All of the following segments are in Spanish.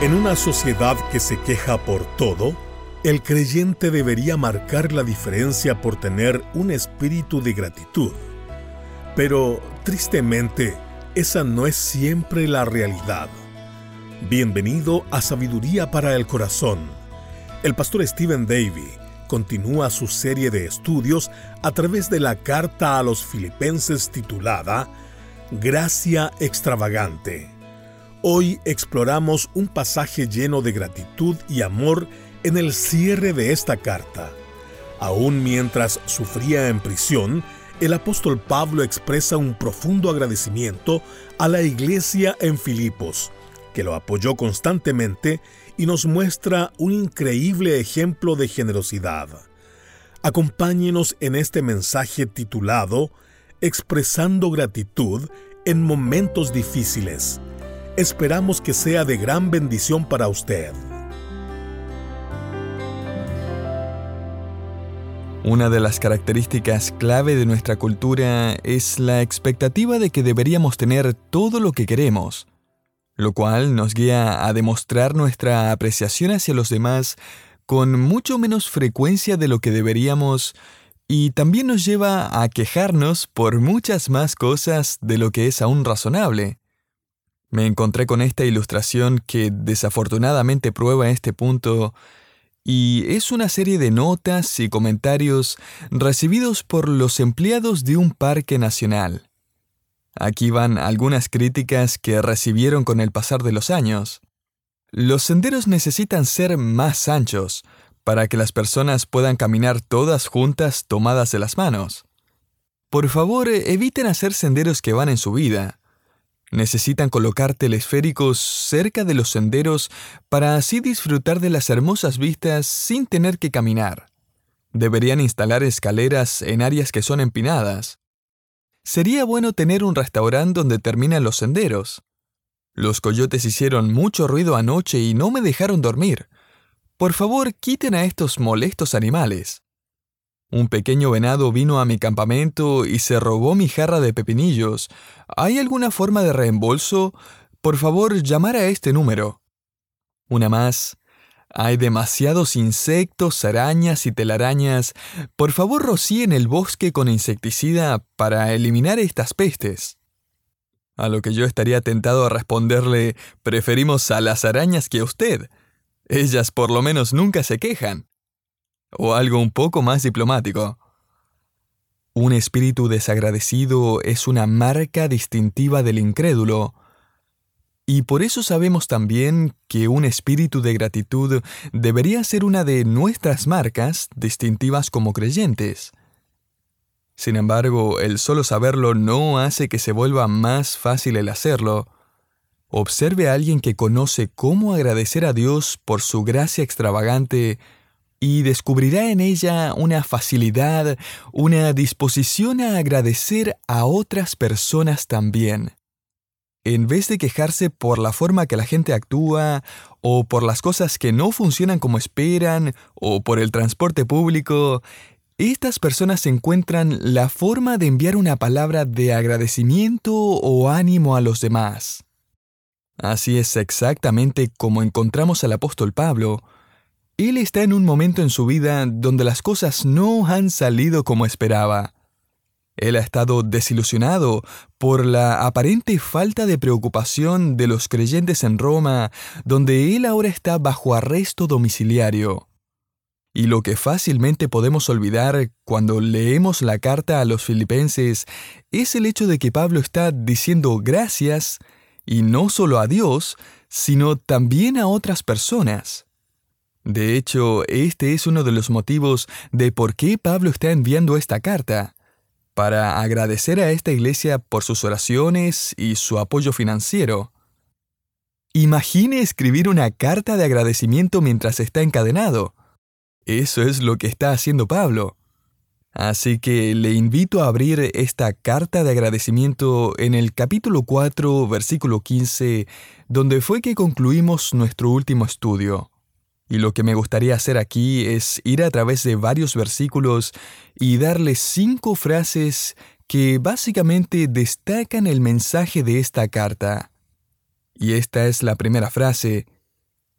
En una sociedad que se queja por todo, el creyente debería marcar la diferencia por tener un espíritu de gratitud. Pero, tristemente, esa no es siempre la realidad. Bienvenido a Sabiduría para el Corazón. El pastor Stephen Davey continúa su serie de estudios a través de la carta a los Filipenses titulada Gracia Extravagante. Hoy exploramos un pasaje lleno de gratitud y amor en el cierre de esta carta. Aún mientras sufría en prisión, el apóstol Pablo expresa un profundo agradecimiento a la iglesia en Filipos, que lo apoyó constantemente y nos muestra un increíble ejemplo de generosidad. Acompáñenos en este mensaje titulado Expresando gratitud en momentos difíciles. Esperamos que sea de gran bendición para usted. Una de las características clave de nuestra cultura es la expectativa de que deberíamos tener todo lo que queremos, lo cual nos guía a demostrar nuestra apreciación hacia los demás con mucho menos frecuencia de lo que deberíamos, y también nos lleva a quejarnos por muchas más cosas de lo que es aún razonable. Me encontré con esta ilustración que desafortunadamente prueba este punto, y es una serie de notas y comentarios recibidos por los empleados de un parque nacional. Aquí van algunas críticas que recibieron con el pasar de los años. Los senderos necesitan ser más anchos para que las personas puedan caminar todas juntas tomadas de las manos. Por favor, eviten hacer senderos que van en subida. Necesitan colocar telesféricos cerca de los senderos para así disfrutar de las hermosas vistas sin tener que caminar. Deberían instalar escaleras en áreas que son empinadas. Sería bueno tener un restaurante donde terminan los senderos. Los coyotes hicieron mucho ruido anoche y no me dejaron dormir. Por favor, quiten a estos molestos animales. Un pequeño venado vino a mi campamento y se robó mi jarra de pepinillos. ¿Hay alguna forma de reembolso? Por favor, llamar a este número. Una más. Hay demasiados insectos, arañas y telarañas. Por favor, rocíen el bosque con insecticida para eliminar estas pestes. A lo que yo estaría tentado a responderle, preferimos a las arañas que a usted. Ellas por lo menos nunca se quejan. O algo un poco más diplomático. Un espíritu desagradecido es una marca distintiva del incrédulo. Y por eso sabemos también que un espíritu de gratitud debería ser una de nuestras marcas distintivas como creyentes. Sin embargo, el solo saberlo no hace que se vuelva más fácil el hacerlo. Observe a alguien que conoce cómo agradecer a Dios por su gracia extravagante y descubrirá en ella una facilidad, una disposición a agradecer a otras personas también. En vez de quejarse por la forma que la gente actúa, o por las cosas que no funcionan como esperan, o por el transporte público, estas personas encuentran la forma de enviar una palabra de agradecimiento o ánimo a los demás. Así es exactamente como encontramos al apóstol Pablo. Él está en un momento en su vida donde las cosas no han salido como esperaba. Él ha estado desilusionado por la aparente falta de preocupación de los creyentes en Roma, donde él ahora está bajo arresto domiciliario. Y lo que fácilmente podemos olvidar cuando leemos la carta a los filipenses es el hecho de que Pablo está diciendo gracias, y no solo a Dios, sino también a otras personas. De hecho, este es uno de los motivos de por qué Pablo está enviando esta carta, para agradecer a esta iglesia por sus oraciones y su apoyo financiero. Imagine escribir una carta de agradecimiento mientras está encadenado. Eso es lo que está haciendo Pablo. Así que le invito a abrir esta carta de agradecimiento en el capítulo 4, versículo 15, donde fue que concluimos nuestro último estudio. Y lo que me gustaría hacer aquí es ir a través de varios versículos y darles 5 frases que básicamente destacan el mensaje de esta carta. Y esta es la primera frase: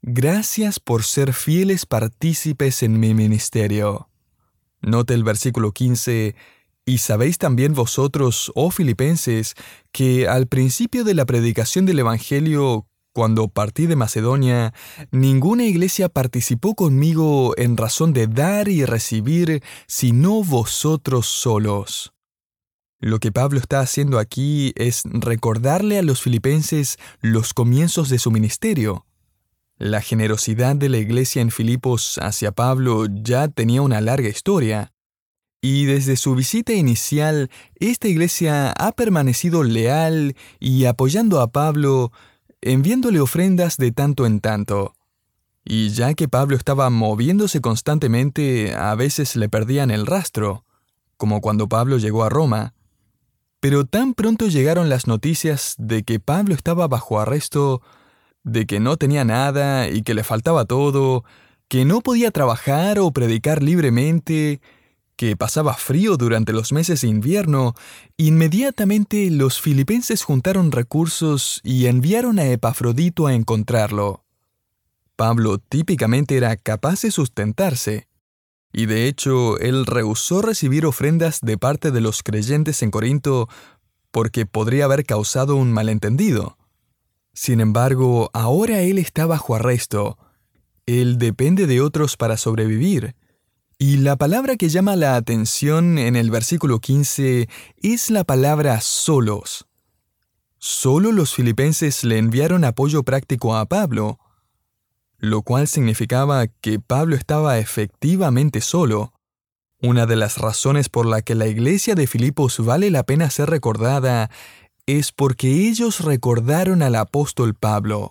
Gracias por ser fieles partícipes en mi ministerio. Note el versículo 15. Y sabéis también vosotros, oh filipenses, que al principio de la predicación del Evangelio, cuando partí de Macedonia, ninguna iglesia participó conmigo en razón de dar y recibir, sino vosotros solos. Lo que Pablo está haciendo aquí es recordarle a los filipenses los comienzos de su ministerio. La generosidad de la iglesia en Filipos hacia Pablo ya tenía una larga historia. Y desde su visita inicial, esta iglesia ha permanecido leal y apoyando a Pablo, enviándole ofrendas de tanto en tanto. Y ya que Pablo estaba moviéndose constantemente, a veces le perdían el rastro, como cuando Pablo llegó a Roma. Pero tan pronto llegaron las noticias de que Pablo estaba bajo arresto, de que no tenía nada y que le faltaba todo, que no podía trabajar o predicar libremente, que pasaba frío durante los meses de invierno, inmediatamente los filipenses juntaron recursos y enviaron a Epafrodito a encontrarlo. Pablo típicamente era capaz de sustentarse, y de hecho él rehusó recibir ofrendas de parte de los creyentes en Corinto porque podría haber causado un malentendido. Sin embargo, ahora él está bajo arresto. Él depende de otros para sobrevivir. Y la palabra que llama la atención en el versículo 15 es la palabra solos. Solo los filipenses le enviaron apoyo práctico a Pablo, lo cual significaba que Pablo estaba efectivamente solo. Una de las razones por la que la iglesia de Filipos vale la pena ser recordada es porque ellos recordaron al apóstol Pablo.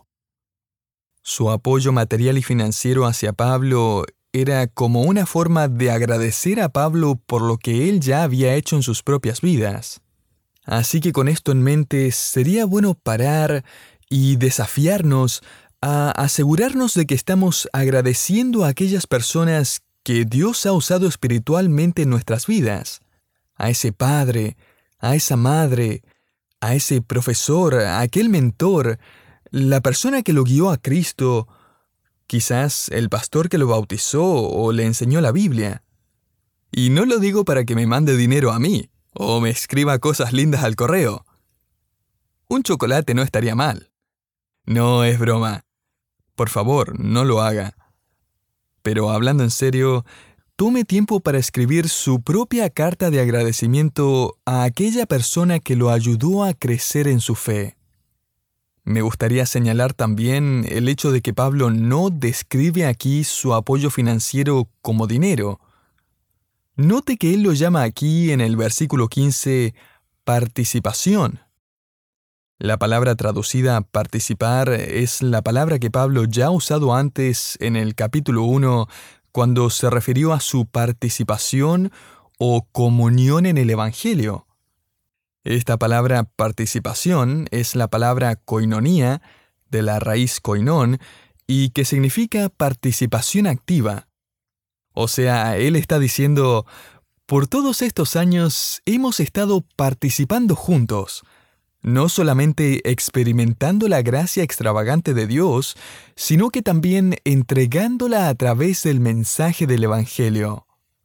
Su apoyo material y financiero hacia Pablo era como una forma de agradecer a Pablo por lo que él ya había hecho en sus propias vidas. Así que con esto en mente, sería bueno parar y desafiarnos a asegurarnos de que estamos agradeciendo a aquellas personas que Dios ha usado espiritualmente en nuestras vidas. A ese padre, a esa madre, a ese profesor, a aquel mentor, la persona que lo guió a Cristo, quizás el pastor que lo bautizó o le enseñó la Biblia. Y no lo digo para que me mande dinero a mí, o me escriba cosas lindas al correo. Un chocolate no estaría mal. No, es broma. Por favor, no lo haga. Pero hablando en serio, tome tiempo para escribir su propia carta de agradecimiento a aquella persona que lo ayudó a crecer en su fe. Me gustaría señalar también el hecho de que Pablo no describe aquí su apoyo financiero como dinero. Note que él lo llama aquí en el versículo 15 participación. La palabra traducida participar es la palabra que Pablo ya ha usado antes en el capítulo 1 cuando se refirió a su participación o comunión en el Evangelio. Esta palabra participación es la palabra koinonía, de la raíz koinón, y que significa participación activa. O sea, él está diciendo, por todos estos años hemos estado participando juntos, no solamente experimentando la gracia extravagante de Dios, sino que también entregándola a través del mensaje del Evangelio.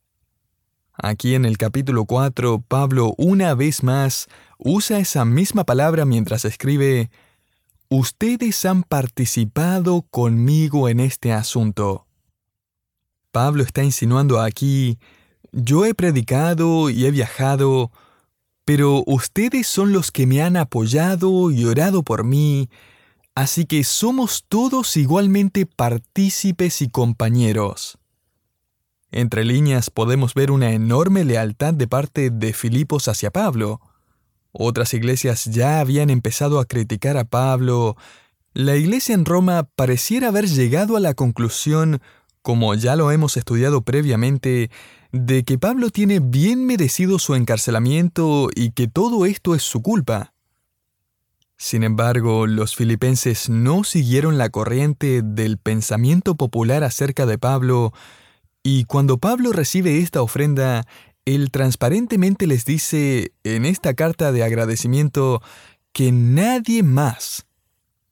Aquí en el capítulo 4, Pablo una vez más usa esa misma palabra mientras escribe, ustedes han participado conmigo en este asunto. Pablo está insinuando aquí, yo he predicado y he viajado, pero ustedes son los que me han apoyado y orado por mí, así que somos todos igualmente partícipes y compañeros. Entre líneas podemos ver una enorme lealtad de parte de Filipos hacia Pablo. Otras iglesias ya habían empezado a criticar a Pablo. La iglesia en Roma pareciera haber llegado a la conclusión, como ya lo hemos estudiado previamente, de que Pablo tiene bien merecido su encarcelamiento y que todo esto es su culpa. Sin embargo, los filipenses no siguieron la corriente del pensamiento popular acerca de Pablo, y cuando Pablo recibe esta ofrenda, él transparentemente les dice en esta carta de agradecimiento que nadie más,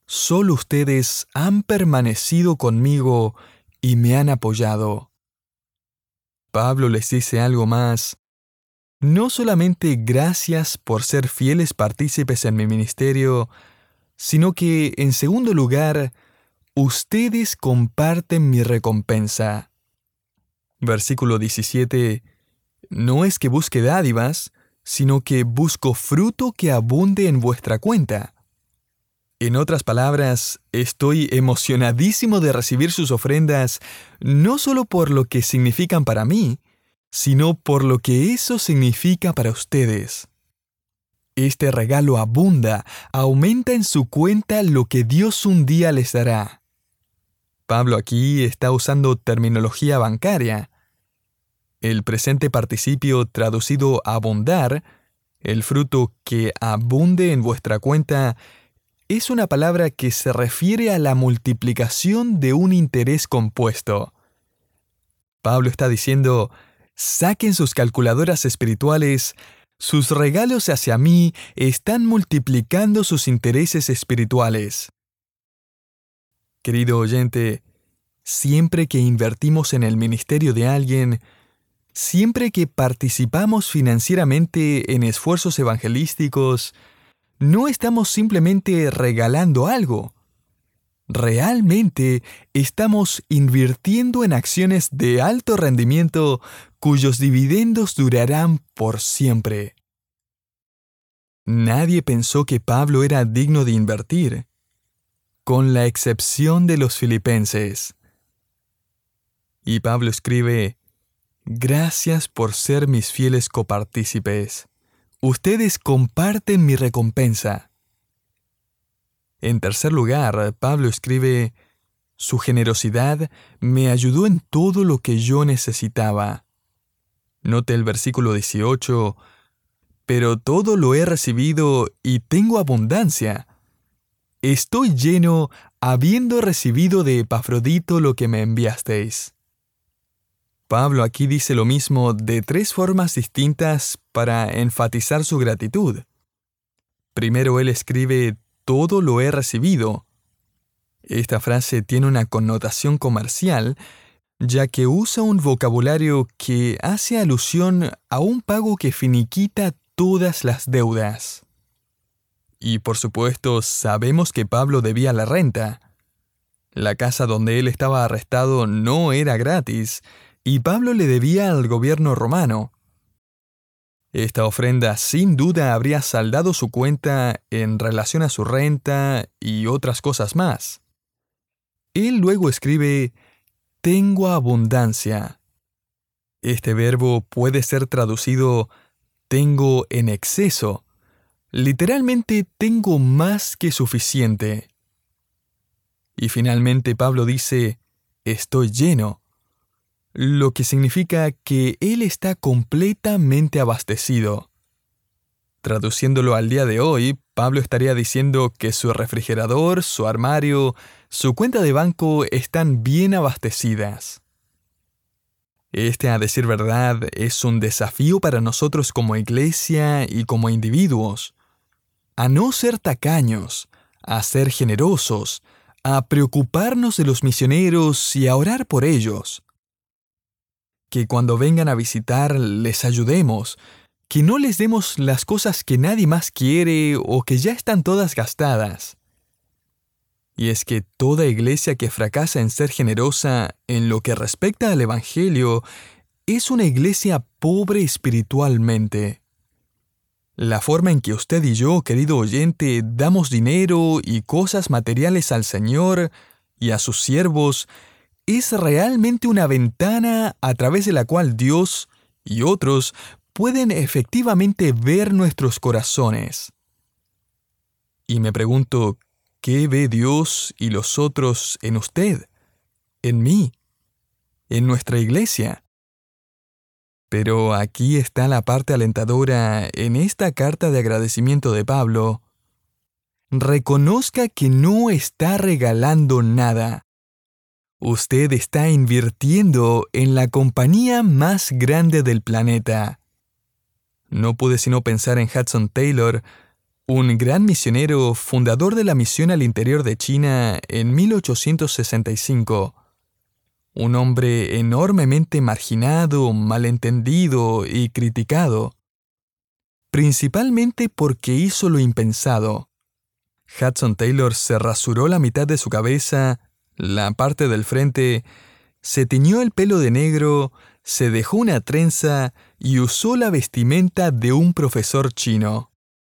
solo ustedes han permanecido conmigo y me han apoyado. Pablo les dice algo más. No solamente gracias por ser fieles partícipes en mi ministerio, sino que, en segundo lugar, ustedes comparten mi recompensa. Versículo 17. No es que busque dádivas, sino que busco fruto que abunde en vuestra cuenta. En otras palabras, estoy emocionadísimo de recibir sus ofrendas, no solo por lo que significan para mí, sino por lo que eso significa para ustedes. Este regalo abunda, aumenta en su cuenta lo que Dios un día les dará. Pablo aquí está usando terminología bancaria. El presente participio traducido abundar, el fruto que abunde en vuestra cuenta, es una palabra que se refiere a la multiplicación de un interés compuesto. Pablo está diciendo, saquen sus calculadoras espirituales, sus regalos hacia mí están multiplicando sus intereses espirituales. Querido oyente, siempre que invertimos en el ministerio de alguien, siempre que participamos financieramente en esfuerzos evangelísticos, no estamos simplemente regalando algo. Realmente estamos invirtiendo en acciones de alto rendimiento cuyos dividendos durarán por siempre. Nadie pensó que Pablo era digno de invertir, con la excepción de los filipenses. Y Pablo escribe, gracias por ser mis fieles copartícipes. Ustedes comparten mi recompensa. En tercer lugar, Pablo escribe, su generosidad me ayudó en todo lo que yo necesitaba. Note el versículo 18, pero todo lo he recibido y tengo abundancia. Estoy lleno habiendo recibido de Epafrodito lo que me enviasteis. Pablo aquí dice lo mismo de tres formas distintas para enfatizar su gratitud. Primero él escribe, todo lo he recibido. Esta frase tiene una connotación comercial, ya que usa un vocabulario que hace alusión a un pago que finiquita todas las deudas. Y por supuesto, sabemos que Pablo debía la renta. La casa donde él estaba arrestado no era gratis, y Pablo le debía al gobierno romano. Esta ofrenda sin duda habría saldado su cuenta en relación a su renta y otras cosas más. Él luego escribe, tengo abundancia. Este verbo puede ser traducido, tengo en exceso. Literalmente, tengo más que suficiente. Y finalmente Pablo dice, estoy lleno, lo que significa que él está completamente abastecido. Traduciéndolo al día de hoy, Pablo estaría diciendo que su refrigerador, su armario, su cuenta de banco están bien abastecidas. Este, a decir verdad, es un desafío para nosotros como iglesia y como individuos, a no ser tacaños, a ser generosos, a preocuparnos de los misioneros y a orar por ellos. Que cuando vengan a visitar les ayudemos, que no les demos las cosas que nadie más quiere o que ya están todas gastadas. Y es que toda iglesia que fracasa en ser generosa en lo que respecta al Evangelio es una iglesia pobre espiritualmente. La forma en que usted y yo, querido oyente, damos dinero y cosas materiales al Señor y a sus siervos es realmente una ventana a través de la cual Dios y otros pueden efectivamente ver nuestros corazones. Y me pregunto, ¿qué ve Dios y los otros en usted, en mí, en nuestra iglesia? Pero aquí está la parte alentadora en esta carta de agradecimiento de Pablo. Reconozca que no está regalando nada. Usted está invirtiendo en la compañía más grande del planeta. No pude sino pensar en Hudson Taylor, un gran misionero, fundador de la misión al interior de China en 1865. Un hombre enormemente marginado, malentendido y criticado, principalmente porque hizo lo impensado. Hudson Taylor se rasuró la mitad de su cabeza, la parte del frente, se tiñó el pelo de negro, se dejó una trenza y usó la vestimenta de un profesor chino.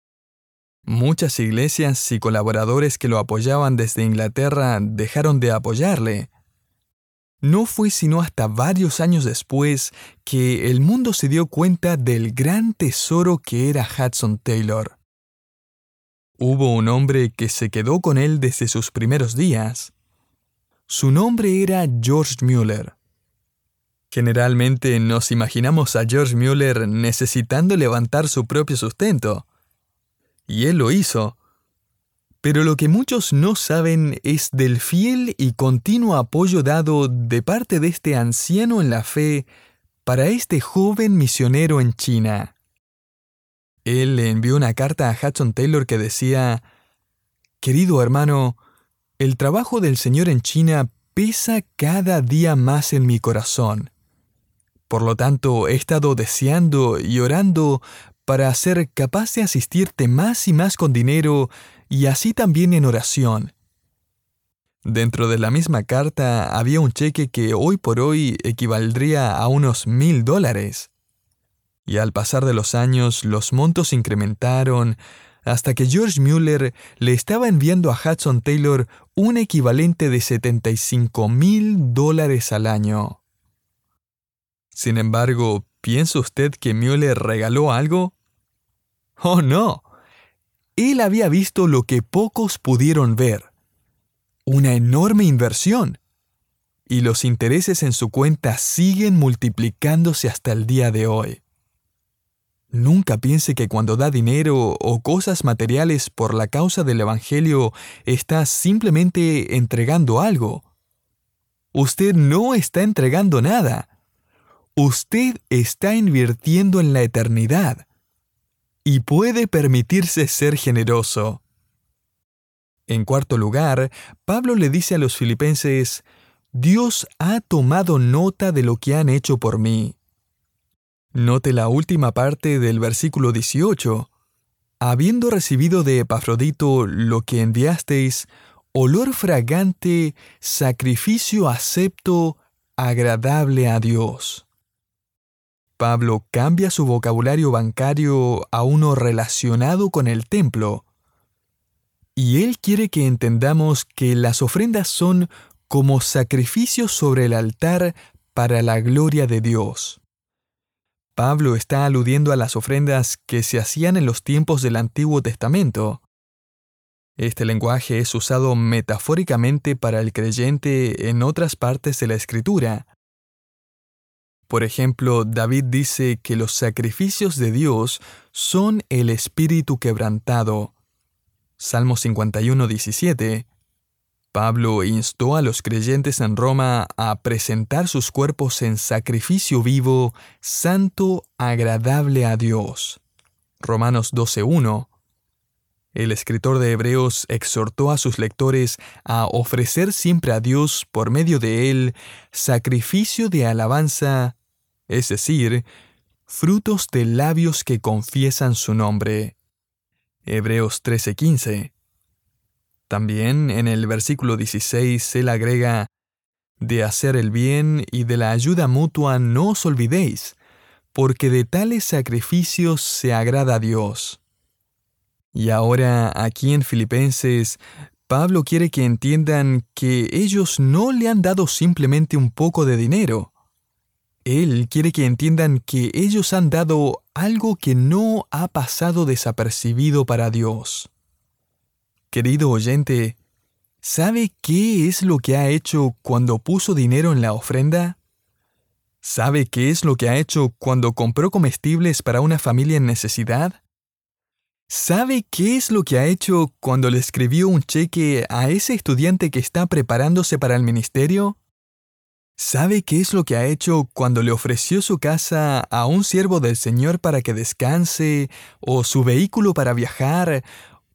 Muchas iglesias y colaboradores que lo apoyaban desde Inglaterra dejaron de apoyarle. No fue sino hasta varios años después que el mundo se dio cuenta del gran tesoro que era Hudson Taylor. Hubo un hombre que se quedó con él desde sus primeros días. Su nombre era George Mueller. Generalmente nos imaginamos a George Mueller necesitando levantar su propio sustento. Y él lo hizo. Pero lo que muchos no saben es del fiel y continuo apoyo dado de parte de este anciano en la fe para este joven misionero en China. Él le envió una carta a Hudson Taylor que decía: «Querido hermano, el trabajo del Señor en China pesa cada día más en mi corazón. Por lo tanto, he estado deseando y orando para ser capaz de asistirte más y más con dinero y así también en oración». Dentro de la misma carta había un cheque que hoy por hoy equivaldría a unos $1,000. Y al pasar de los años, los montos incrementaron hasta que George Mueller le estaba enviando a Hudson Taylor un equivalente de $75,000 al año. Sin embargo, ¿piensa usted que Mueller regaló algo? ¡Oh, no! Él había visto lo que pocos pudieron ver: una enorme inversión. Y los intereses en su cuenta siguen multiplicándose hasta el día de hoy. Nunca piense que cuando da dinero o cosas materiales por la causa del Evangelio está simplemente entregando algo. Usted no está entregando nada. Usted está invirtiendo en la eternidad. Y puede permitirse ser generoso. En cuarto lugar, Pablo le dice a los filipenses: «Dios ha tomado nota de lo que han hecho por mí». Note la última parte del versículo 18. «Habiendo recibido de Epafrodito lo que enviasteis, olor fragante, sacrificio acepto, agradable a Dios». Pablo cambia su vocabulario bancario a uno relacionado con el templo. Y él quiere que entendamos que las ofrendas son como sacrificios sobre el altar para la gloria de Dios. Pablo está aludiendo a las ofrendas que se hacían en los tiempos del Antiguo Testamento. Este lenguaje es usado metafóricamente para el creyente en otras partes de la Escritura. Por ejemplo, David dice que los sacrificios de Dios son el espíritu quebrantado. Salmo 51:17. Pablo instó a los creyentes en Roma a presentar sus cuerpos en sacrificio vivo, santo, agradable a Dios. Romanos 12:1. El escritor de Hebreos exhortó a sus lectores a ofrecer siempre a Dios, por medio de él, sacrificio de alabanza, es decir, frutos de labios que confiesan su nombre. Hebreos 13:15. También en el versículo 16 él agrega: «De hacer el bien y de la ayuda mutua no os olvidéis, porque de tales sacrificios se agrada a Dios». Y ahora, aquí en Filipenses, Pablo quiere que entiendan que ellos no le han dado simplemente un poco de dinero. Él quiere que entiendan que ellos han dado algo que no ha pasado desapercibido para Dios. Querido oyente, ¿sabe qué es lo que ha hecho cuando puso dinero en la ofrenda? ¿Sabe qué es lo que ha hecho cuando compró comestibles para una familia en necesidad? ¿Sabe qué es lo que ha hecho cuando le escribió un cheque a ese estudiante que está preparándose para el ministerio? ¿Sabe qué es lo que ha hecho cuando le ofreció su casa a un siervo del Señor para que descanse, o su vehículo para viajar,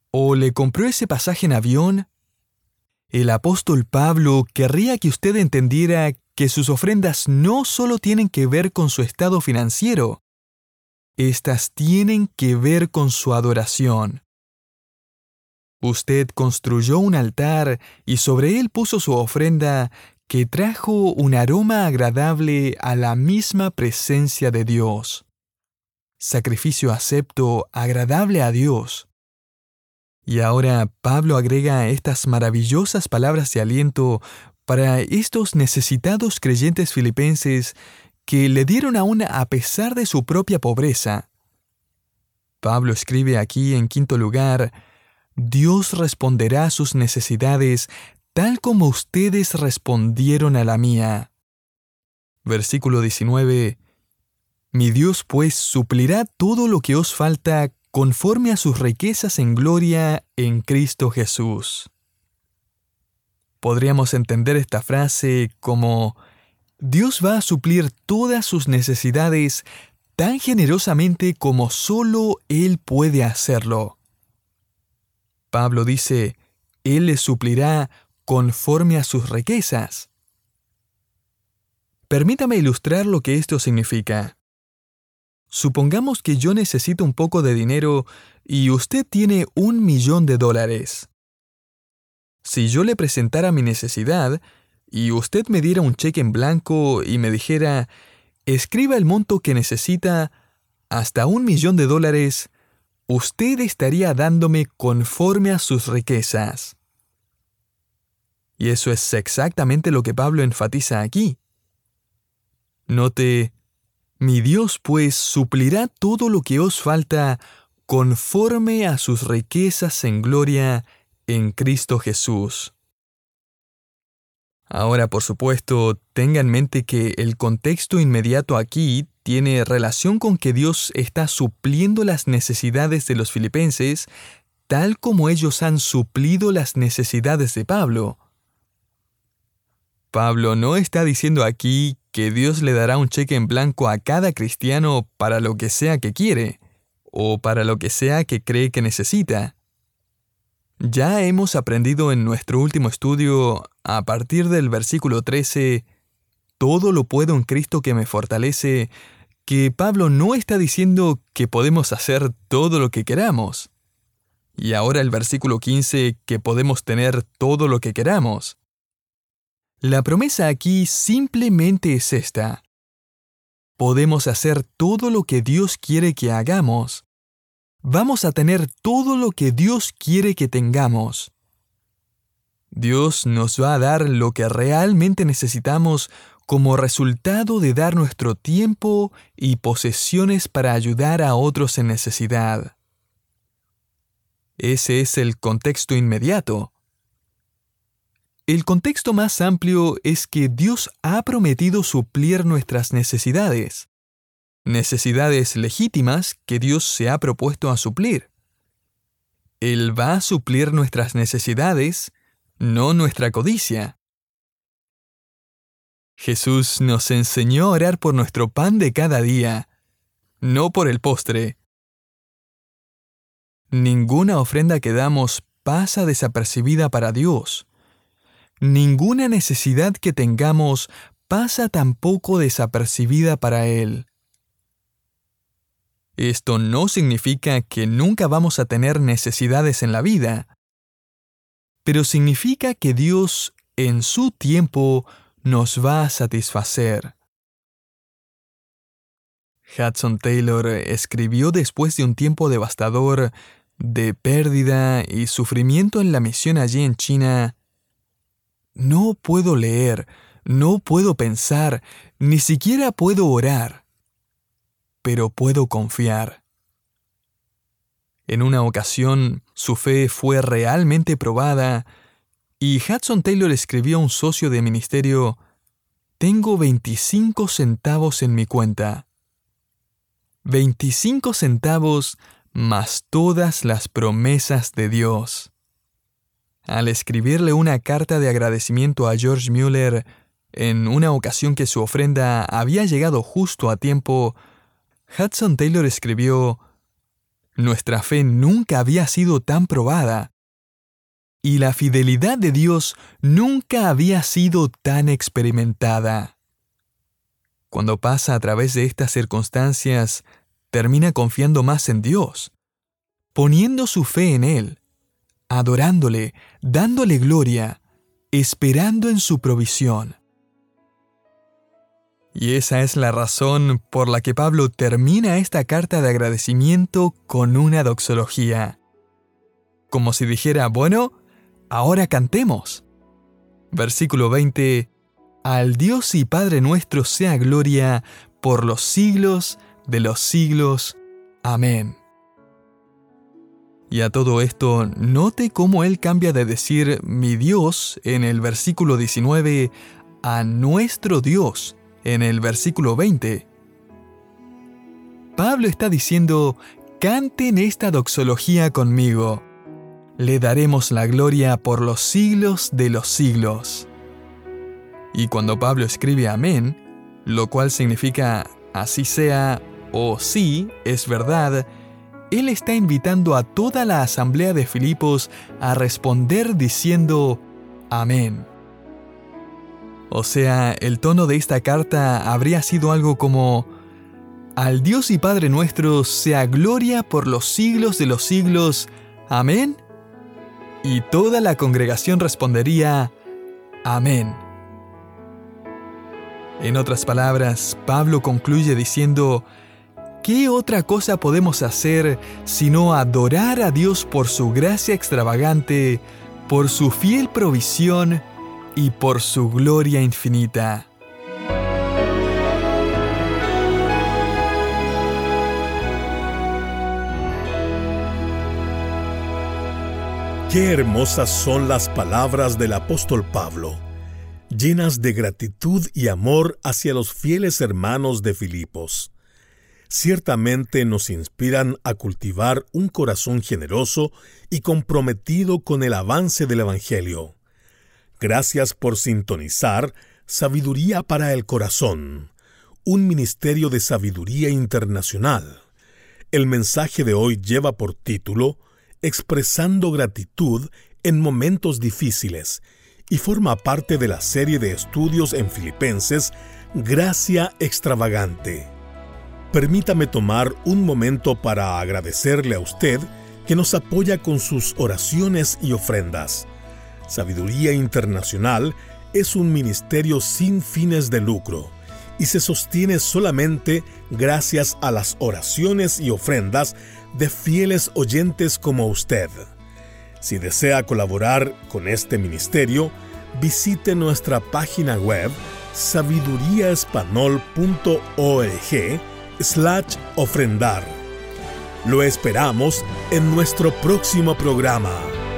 ¿O le compró ese pasaje en avión? El apóstol Pablo querría que usted entendiera que sus ofrendas no solo tienen que ver con su estado financiero, estas tienen que ver con su adoración. Usted construyó un altar y sobre él puso su ofrenda que trajo un aroma agradable a la misma presencia de Dios. Sacrificio acepto, agradable a Dios. Y ahora Pablo agrega estas maravillosas palabras de aliento para estos necesitados creyentes filipenses que le dieron aún a pesar de su propia pobreza. Pablo escribe aquí en quinto lugar: Dios responderá a sus necesidades tal como ustedes respondieron a la mía. Versículo 19. Mi Dios pues suplirá todo lo que os falta conforme a sus riquezas en gloria en Cristo Jesús. Podríamos entender esta frase como: Dios va a suplir todas sus necesidades tan generosamente como solo Él puede hacerlo. Pablo dice: Él les suplirá conforme a sus riquezas. Permítame ilustrar lo que esto significa. Supongamos que yo necesito un poco de dinero y usted tiene $1.000.000. Si yo le presentara mi necesidad y usted me diera un cheque en blanco y me dijera: escriba el monto que necesita hasta $1.000.000, usted estaría dándome conforme a sus riquezas. Y eso es exactamente lo que Pablo enfatiza aquí. Note: mi Dios pues suplirá todo lo que os falta conforme a sus riquezas en gloria en Cristo Jesús. Ahora, por supuesto, tenga en mente que el contexto inmediato aquí tiene relación con que Dios está supliendo las necesidades de los filipenses tal como ellos han suplido las necesidades de Pablo. Pablo no está diciendo aquí que Dios le dará un cheque en blanco a cada cristiano para lo que sea que quiere, o para lo que sea que cree que necesita. Ya hemos aprendido en nuestro último estudio, a partir del versículo 13, todo lo puedo en Cristo que me fortalece, que Pablo no está diciendo que podemos hacer todo lo que queramos. Y ahora el versículo 15, que podemos tener todo lo que queramos. La promesa aquí simplemente es esta: podemos hacer todo lo que Dios quiere que hagamos. Vamos a tener todo lo que Dios quiere que tengamos. Dios nos va a dar lo que realmente necesitamos como resultado de dar nuestro tiempo y posesiones para ayudar a otros en necesidad. Ese es el contexto inmediato. El contexto más amplio es que Dios ha prometido suplir nuestras necesidades. Necesidades legítimas que Dios se ha propuesto a suplir. Él va a suplir nuestras necesidades, no nuestra codicia. Jesús nos enseñó a orar por nuestro pan de cada día, no por el postre. Ninguna ofrenda que damos pasa desapercibida para Dios. Ninguna necesidad que tengamos pasa tampoco desapercibida para Él. Esto no significa que nunca vamos a tener necesidades en la vida, pero significa que Dios, en su tiempo, nos va a satisfacer. Hudson Taylor escribió después de un tiempo devastador, de pérdida y sufrimiento en la misión allí en China: no puedo leer, no puedo pensar, ni siquiera puedo orar, pero puedo confiar. En una ocasión, su fe fue realmente probada, y Hudson Taylor escribió a un socio de ministerio: tengo 25 centavos en mi cuenta. 25 centavos más todas las promesas de Dios. Al escribirle una carta de agradecimiento a George Mueller, en una ocasión que su ofrenda había llegado justo a tiempo, Hudson Taylor escribió: Nuestra fe nunca había sido tan probada, y la fidelidad de Dios nunca había sido tan experimentada. Cuando pasa a través de estas circunstancias, termina confiando más en Dios, poniendo su fe en Él, adorándole, dándole gloria, esperando en su provisión. Y esa es la razón por la que Pablo termina esta carta de agradecimiento con una doxología. Como si dijera, bueno, ahora cantemos. Versículo 20, al Dios y Padre nuestro sea gloria por los siglos de los siglos. Amén. Y a todo esto, note cómo él cambia de decir mi Dios en el versículo 19 a nuestro Dios en el versículo 20. Pablo está diciendo, canten esta doxología conmigo. Le daremos la gloria por los siglos de los siglos. Y cuando Pablo escribe amén, lo cual significa así sea o sí, es verdad, él está invitando a toda la asamblea de Filipos a responder diciendo amén. O sea, el tono de esta carta habría sido algo como al Dios y Padre nuestro sea gloria por los siglos de los siglos. Amén. Y toda la congregación respondería amén. En otras palabras, Pablo concluye diciendo, ¿qué otra cosa podemos hacer sino adorar a Dios por su gracia extravagante, por su fiel provisión y por su gloria infinita? Qué hermosas son las palabras del apóstol Pablo, llenas de gratitud y amor hacia los fieles hermanos de Filipos. Ciertamente nos inspiran a cultivar un corazón generoso y comprometido con el avance del Evangelio. Gracias por sintonizar Sabiduría para el Corazón, un ministerio de sabiduría internacional. El mensaje de hoy lleva por título Expresando gratitud en momentos difíciles y forma parte de la serie de estudios en Filipenses, Gracia Extravagante. Permítame tomar un momento para agradecerle a usted que nos apoya con sus oraciones y ofrendas. Sabiduría Internacional es un ministerio sin fines de lucro y se sostiene solamente gracias a las oraciones y ofrendas de fieles oyentes como usted. Si desea colaborar con este ministerio, visite nuestra página web sabiduriaespanol.org/ofrendar. Lo esperamos en nuestro próximo programa.